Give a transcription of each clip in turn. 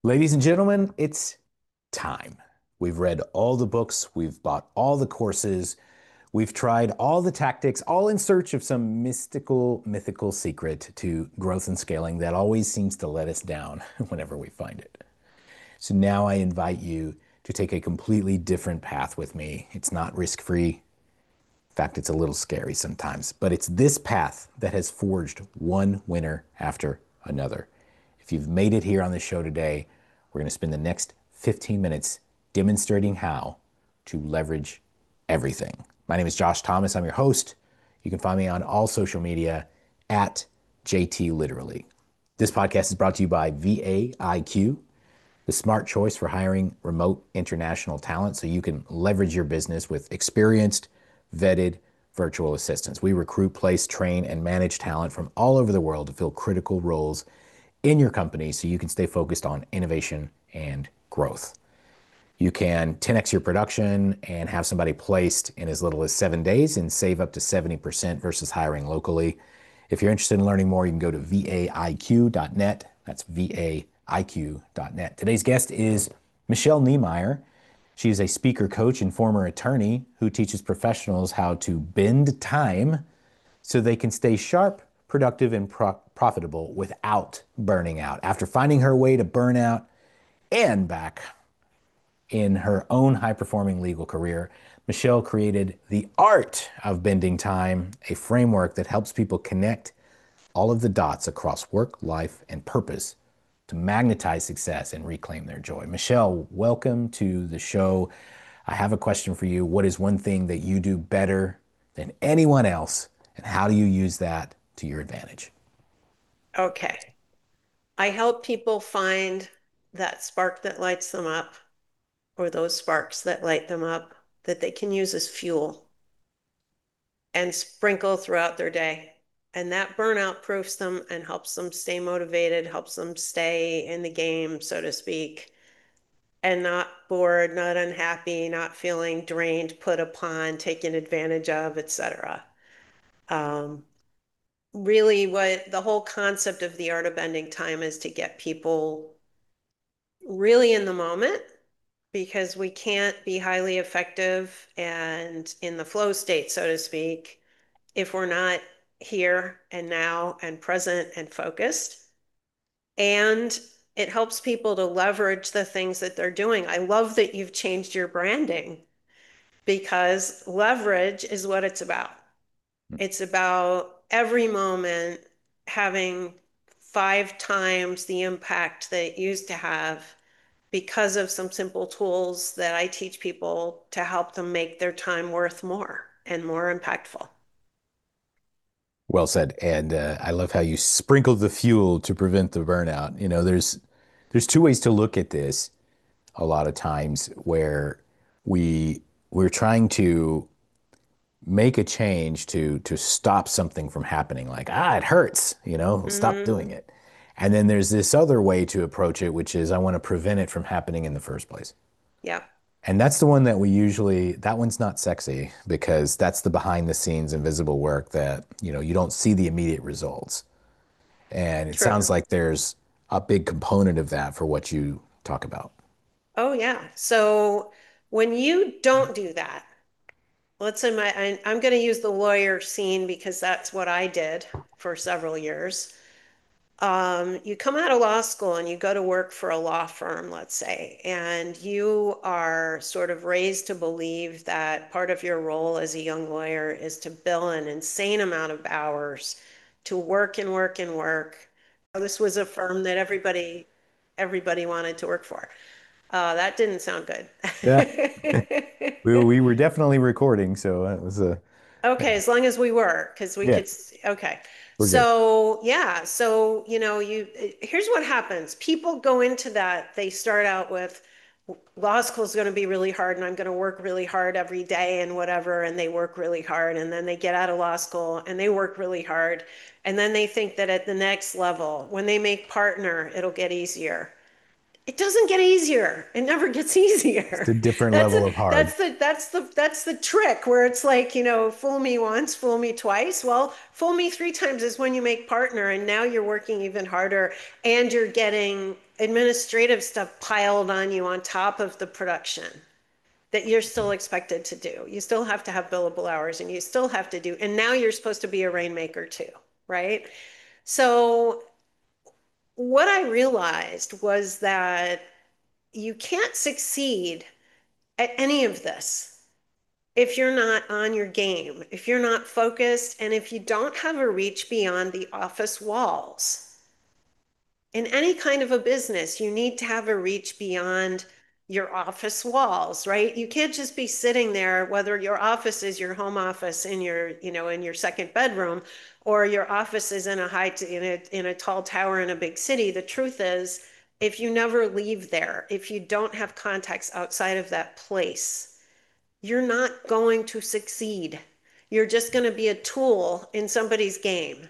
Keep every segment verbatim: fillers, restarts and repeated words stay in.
Ladies and gentlemen, it's time. We've read all the books, we've bought all the courses, we've tried all the tactics, all in search of some mystical, mythical secret to growth and scaling that always seems to let us down whenever we find it. So now I invite you to take a completely different path with me. It's not risk-free. In fact, it's a little scary sometimes, but it's this path that has forged one winner after another. If you've made it here on the show today, we're going to spend the next fifteen minutes demonstrating how to leverage everything. My name is Josh Thomas. I'm your host. You can find me on all social media at J T Literally. This podcast is brought to you by V A I Q, the smart choice for hiring remote international talent so you can leverage your business with experienced, vetted virtual assistants. We recruit, place, train, and manage talent from all over the world to fill critical roles in your company so you can stay focused on innovation and growth. You can ten X your production and have somebody placed in as little as seven days and save up to seventy percent versus hiring locally. If you're interested in learning more, you can go to V A I Q dot net. That's V A I Q dot net. Today's guest is Michelle Niemeyer. She is a speaker coach and former attorney who teaches professionals how to bend time so they can stay sharp, productive, and pro- profitable without burning out. After finding her way to burnout and back in her own high performing legal career, Michelle created The Art of Bending Time, a framework that helps people connect all of the dots across work, life, and purpose to magnetize success and reclaim their joy. Michelle, welcome to the show. I have a question for you. What is one thing that you do better than anyone else, and how do you use that to your advantage? Okay. I help people find that spark that lights them up or those sparks that light them up that they can use as fuel and sprinkle throughout their day. And that burnout proofs them and helps them stay motivated, helps them stay in the game, so to speak, and not bored, not unhappy, not feeling drained, put upon, taken advantage of, et cetera. Um, really, what the whole concept of the art of bending time is to get people really in the moment because we can't be highly effective and in the flow state, so to speak, if we're not here and now and present and focused. And it helps people to leverage the things that they're doing. I love that you've changed your branding because leverage is what it's about. It's about every moment having five times the impact that it used to have because of some simple tools that I teach people to help them make their time worth more and more impactful. Well said. And uh, I love how you sprinkled the fuel to prevent the burnout. You know, there's there's two ways to look at this a lot of times where we we're trying to make a change to to stop something from happening, like, ah, it hurts, you know, stop Mm-hmm. doing it. And then there's this other way to approach it, which is I want to prevent it from happening in the first place. Yeah, And that's the one that we usually, that one's not sexy because that's the behind the scenes invisible work that, you know, you don't see the immediate results. And it sounds true. like there's a big component of that for what you talk about. Oh, yeah. So when you don't do that, let's say my, I, I'm going to use the lawyer scene because that's what I did for several years. Um, you come out of law school and you go to work for a law firm, let's say, and you are sort of raised to believe that part of your role as a young lawyer is to bill an insane amount of hours to work and work and work. This was a firm that everybody everybody wanted to work for. Uh, that didn't sound good. Yeah. We, we were definitely recording, so it was a, Okay, as long as we were, because we yeah, could, okay. we're good. So, yeah, so, you know, you, here's what happens. People go into that, they start out with law school is going to be really hard and I'm going to work really hard every day and whatever, and they work really hard. And then they get out of law school and they work really hard. And then they think that at the next level, when they make partner, it'll get easier. It doesn't get easier. It never gets It's easier. a different That's a, level of hard. that's the that's the that's the trick where it's like, you know, fool me once, fool me twice. Well, fool me three times is when you make partner and now you're working even harder and you're getting administrative stuff piled on you on top of the production that you're still expected to do. You still have to have billable hours and you still have to do, and now you're supposed to be a rainmaker too, right? So what I realized was that you can't succeed at any of this if you're not on your game, if you're not focused, and if you don't have a reach beyond the office walls. In any kind of a business, you need to have a reach beyond your office walls, right? You can't just be sitting there, whether your office is your home office in your, you know, in your second bedroom, or your office is in a high, in a, in a tall tower in a big city. The truth is, if you never leave there, if you don't have contacts outside of that place, you're not going to succeed. You're just going to be a tool in somebody's game.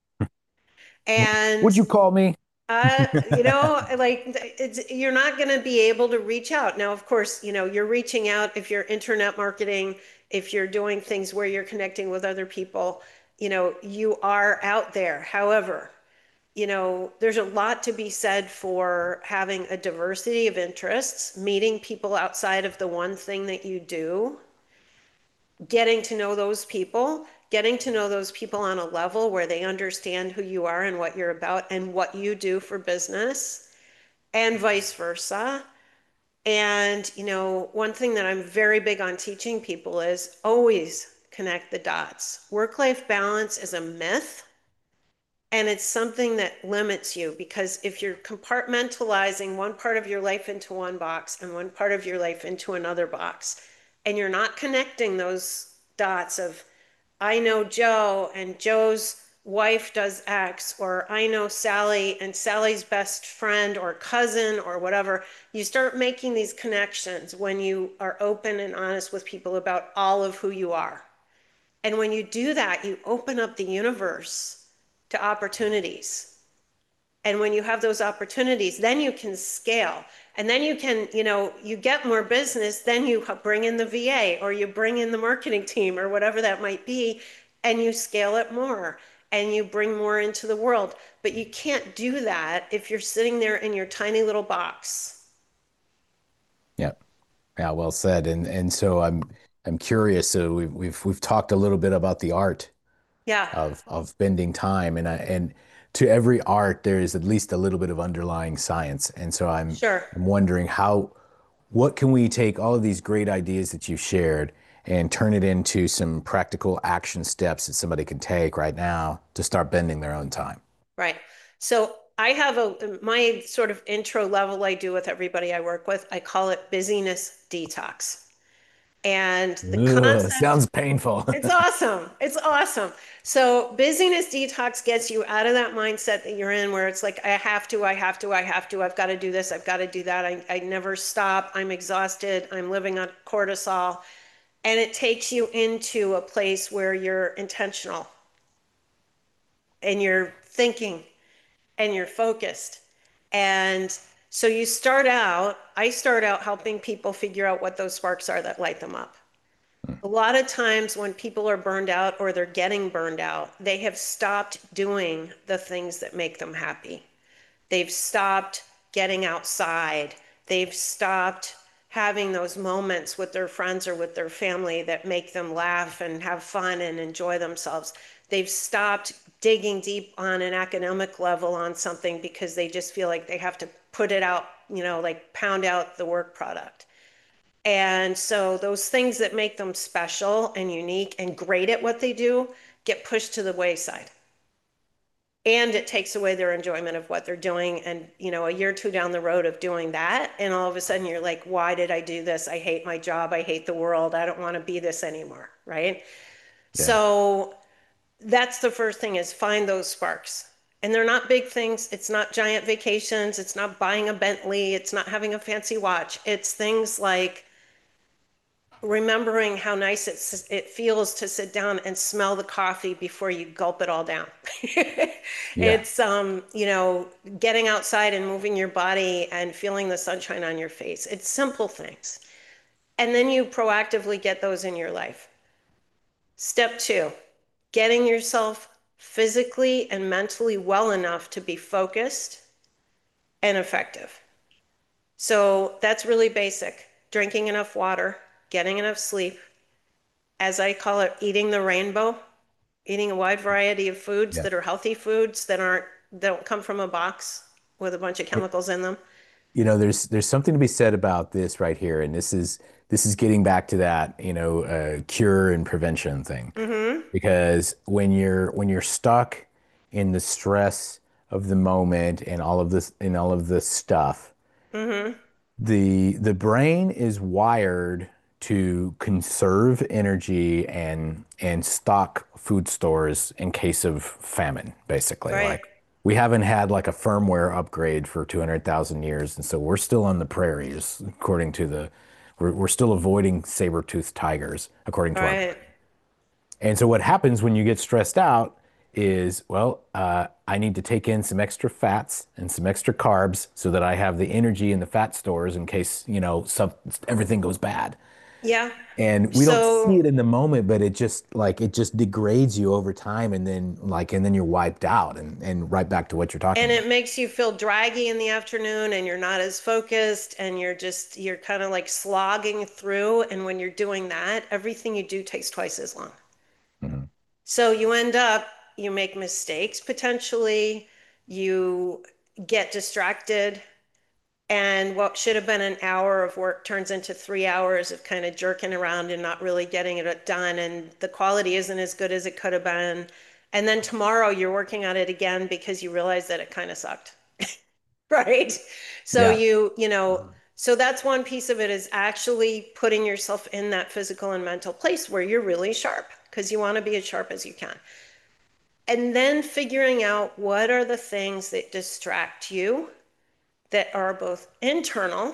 And Would you call me? uh, you know, like it's you're not going to be able to reach out. Now, of course, you know, you're reaching out if you're internet marketing, if you're doing things where you're connecting with other people, you know, you are out there. However, you know, there's a lot to be said for having a diversity of interests, meeting people outside of the one thing that you do, getting to know those people, getting to know those people on a level where they understand who you are and what you're about and what you do for business, and vice versa. And, you know, one thing that I'm very big on teaching people is always connect the dots. Work-life balance is a myth. And it's something that limits you because if you're compartmentalizing one part of your life into one box and one part of your life into another box, and you're not connecting those dots of, I know Joe and Joe's wife does X, or I know Sally and Sally's best friend or cousin or whatever, you start making these connections when you are open and honest with people about all of who you are. And when you do that, you open up the universe to opportunities. And when you have those opportunities, then you can scale. And then you can, you know, you get more business, then you bring in the V A or you bring in the marketing team or whatever that might be, and you scale it more and you bring more into the world. But you can't do that if you're sitting there in your tiny little box. Yeah. Yeah, well said. And and so I'm I'm curious. So we've we've we've talked a little bit about the art Yeah, of of bending time, and I and to every art there is at least a little bit of underlying science. And so I'm sure. I'm wondering how what can we take all of these great ideas that you've shared and turn it into some practical action steps that somebody can take right now to start bending their own time? Right. So I have a my sort of intro level I do with everybody I work with. I call it busyness detox. And the Ugh, concept, sounds painful. it's awesome. It's awesome. So busyness detox gets you out of that mindset that you're in where it's like, I have to, I have to, I have to, I've got to do this, I've got to do that. I, I never stop. I'm exhausted. I'm living on cortisol. And it takes you into a place where you're intentional and you're thinking and you're focused. And so you start out, I start out helping people figure out what those sparks are that light them up. A lot of times when people are burned out or they're getting burned out, they have stopped doing the things that make them happy. They've stopped getting outside. They've stopped having those moments with their friends or with their family that make them laugh and have fun and enjoy themselves. They've stopped digging deep on an academic level on something because they just feel like they have to put it out, you know, like pound out the work product. And so those things that make them special and unique and great at what they do get pushed to the wayside. And it takes away their enjoyment of what they're doing. And, you know, a year or two down the road of doing that, and all of a sudden you're like, why did I do this? I hate my job. I hate the world. I don't want to be this anymore. Right. Yeah. So that's the first thing is find those sparks. And they're not big things. It's not giant vacations. It's not buying a Bentley. It's not having a fancy watch. It's things like remembering how nice it, it feels to sit down and smell the coffee before you gulp it all down. Yeah. It's, um, you know, getting outside and moving your body and feeling the sunshine on your face. It's simple things. And then you proactively get those in your life. Step two, getting yourself physically and mentally well enough to be focused and effective. So that's really basic. Drinking enough water, getting enough sleep, as I call it, eating the rainbow, eating a wide variety of foods Yeah. that are healthy foods that aren't, that don't come from a box with a bunch of chemicals in them. You know, there's there's something to be said about this right here, and this is this is getting back to that, you know, uh, cure and prevention thing. Mm-hmm. Because when you're when you're stuck in the stress of the moment and all of this and all of this stuff, Mm-hmm. the the brain is wired to conserve energy and and stock food stores in case of famine, basically. Right. Like we haven't had like a firmware upgrade for two hundred thousand years, and so we're still on the prairies, according to the we're, we're still avoiding saber-toothed tigers, according to our brain. Right. And so what happens when you get stressed out is, well, uh, I need to take in some extra fats and some extra carbs so that I have the energy in the fat stores in case, you know, some everything goes bad. Yeah. And we don't see So, it in the moment, but it just like it just degrades you over time and then like and then you're wiped out and and right back to what you're talking and about. it makes you feel draggy in the afternoon and you're not as focused and you're just, you're kind of like slogging through. And when you're doing that, everything you do takes twice as long. Mhm. So you end up, you make mistakes potentially, you get distracted, and what should have been an hour of work turns into three hours of kind of jerking around and not really getting it done. And the quality isn't as good as it could have been. And then tomorrow you're working on it again because you realize that it kind of sucked. Right? So Yeah. you, you know, so that's one piece of it is actually putting yourself in that physical and mental place where you're really sharp because you want to be as sharp as you can. And then figuring out what are the things that distract you that are both internal.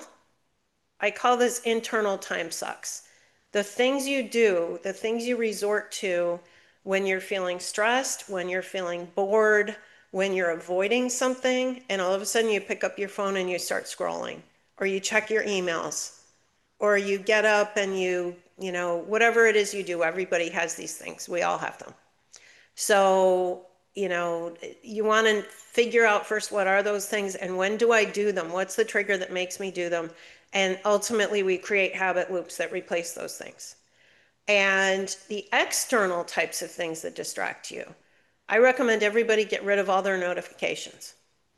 I call this internal time sucks. The things you do, the things you resort to when you're feeling stressed, when you're feeling bored, when you're avoiding something, and all of a sudden you pick up your phone and you start scrolling, or you check your emails, or you get up and you, you know, whatever it is you do, everybody has these things. We all have them. So, you know, you want to figure out first what are those things and when do I do them? What's the trigger that makes me do them? And ultimately, we create habit loops that replace those things. And the external types of things that distract you, I recommend everybody get rid of all their notifications.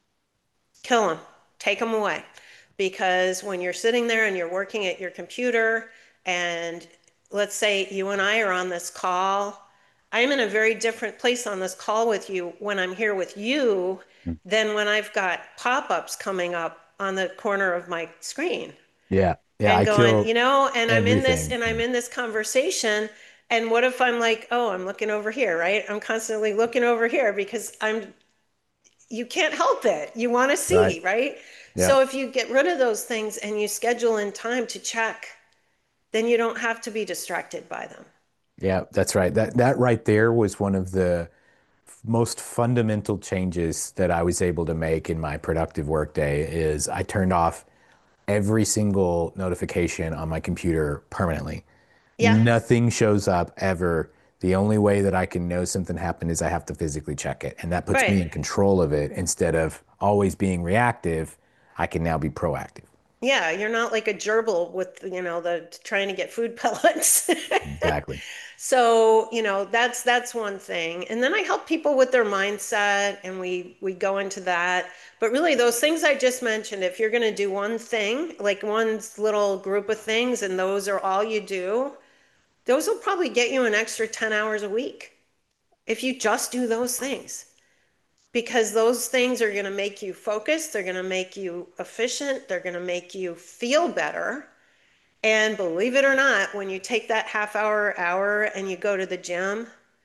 Kill them, take them away. Because when you're sitting there and you're working at your computer, and let's say you and I are on this call, I'm in a very different place on this call with you when I'm here with you than when I've got pop ups coming up on the corner of my screen Yeah. Yeah. and I going, kill you know, and I'm in this everything. and I'm Yeah. in this conversation. And what if I'm like, oh, I'm looking over here, right? I'm constantly looking over here because I'm you can't help it. You want to Right. see, right? Yeah. So if you get rid of those things and you schedule in time to check, then you don't have to be distracted by them. Yeah, that's right. That that right there was one of the most fundamental changes that I was able to make in my productive workday is I turned off every single notification on my computer permanently. Yeah, Nothing shows up ever. The only way that I can know something happened is I have to physically check it. And that puts right. me in control of it instead of always being reactive. I can now be proactive. Yeah, you're not like a gerbil with, you know, the trying to get food pellets. Exactly. So, you know, that's that's one thing. And then I help people with their mindset and we we go into that. But really those things I just mentioned, if you're going to do one thing, like one little group of things and those are all you do, those will probably get you an extra ten hours a week if you just do those things. Because those things are going to make you focused, they're going to make you efficient, they're going to make you feel better. And believe it or not, when you take that half hour, hour, and you go to the gym,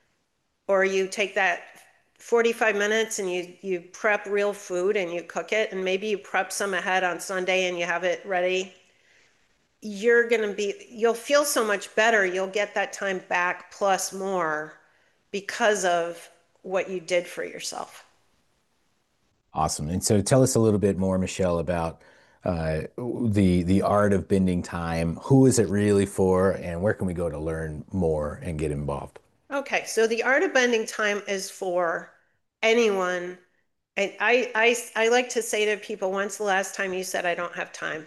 or you take that forty-five minutes and you you prep real food and you cook it, and maybe you prep some ahead on Sunday and you have it ready, you're going to be, you'll feel so much better. You'll get that time back plus more because of what you did for yourself. Awesome. And so tell us a little bit more, Michelle, about uh, the the art of bending time. Who is it really for, and where can we go to learn more and get involved? Okay, so the art of bending time is for anyone. And I, I, I like to say to people, when's the last time you said, I don't have time?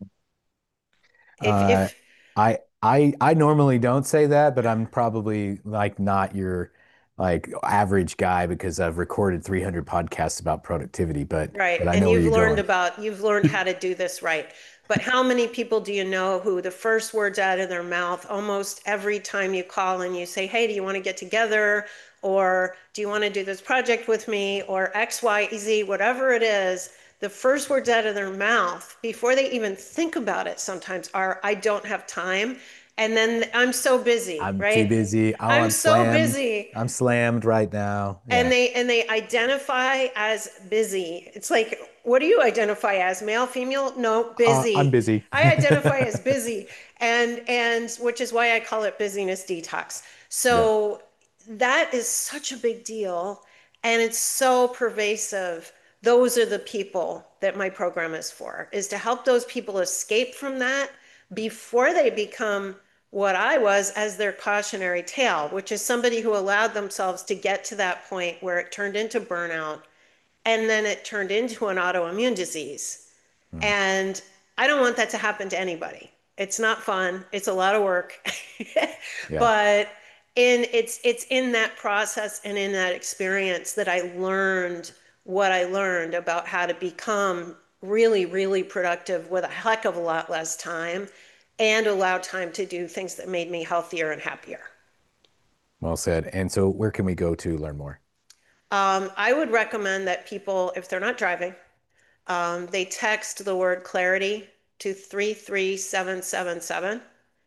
If, Uh, if, I I I normally don't say that, but I'm probably like not your like average guy because I've recorded three hundred podcasts about productivity, but Right. but I And know where you've you're learned going. about, you've learned how to do this right. But how many people do you know who the first words out of their mouth, almost every time you call and you say, hey, do you want to get together? Or do you want to do this project with me? Or X, Y, Z, whatever it is, the first words out of their mouth before they even think about it sometimes are, I don't have time. And then I'm so busy, I'm too right? busy. Oh, I'm I'm so slammed. busy. I'm slammed right now. and Yeah. they and they identify as busy. It's like, what do you identify as? Male, female? No, Uh, I'm busy. busy. I identify as busy, and and which is why I call it busyness detox. Yeah. So that is such a big deal, and it's so pervasive. Those are the people that my program is for, is to help those people escape from that before they become what I was as their cautionary tale, which is somebody who allowed themselves to get to that point where it turned into burnout and then it turned into an autoimmune disease. Hmm. And I don't want that to happen to anybody. It's not fun. It's a lot of work. Yeah. But in it's it's in that process and in that experience that I learned what I learned about how to become really, really productive with a heck of a lot less time and allow time to do things that made me healthier and happier. Well said. And so where can we go to learn more? Um, I would recommend that people, if they're not driving, um, they text the word clarity to three three seven seven seven,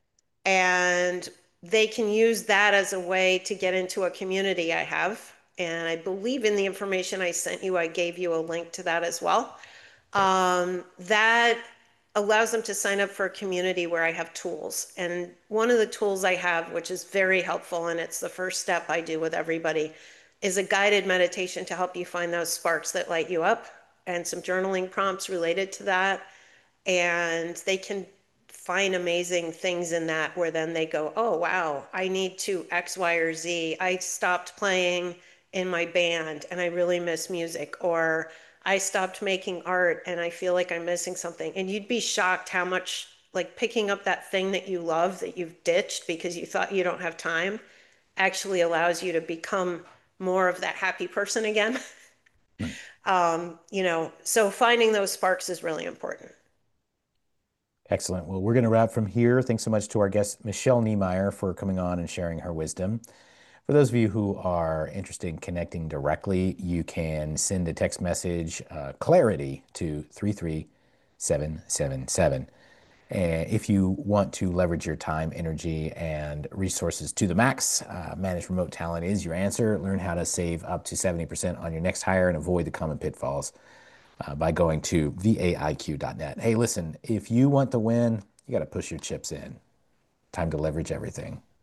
and they can use that as a way to get into a community I have. And I believe in the information I sent you, I gave you a link to that as well. Um, that allows them to sign up for a community where I have tools. And one of the tools I have, which is very helpful, and it's the first step I do with everybody, is a guided meditation to help you find those sparks that light you up and some journaling prompts related to that. And they can find amazing things in that where then they go, oh, wow, I need to X, Y, or Z. I stopped playing in my band and I really miss music. Or I stopped making art and I feel like I'm missing something. And you'd be shocked how much, like, picking up that thing that you love that you've ditched because you thought you don't have time actually allows you to become more of that happy person again. Right. Um, you know, so finding those sparks is really important. Excellent. Well, we're going to wrap from here. Thanks so much to our guest, Michelle Niemeyer, for coming on and sharing her wisdom. For those of you who are interested in connecting directly, you can send a text message, uh, clarity, to three three seven seven seven. And if you want to leverage your time, energy, and resources to the max, uh, Managed Remote Talent is your answer. Learn how to save up to seventy percent on your next hire and avoid the common pitfalls uh, by going to V A I Q dot net. Hey, listen, if you want to win, you got to push your chips in. Time to leverage everything.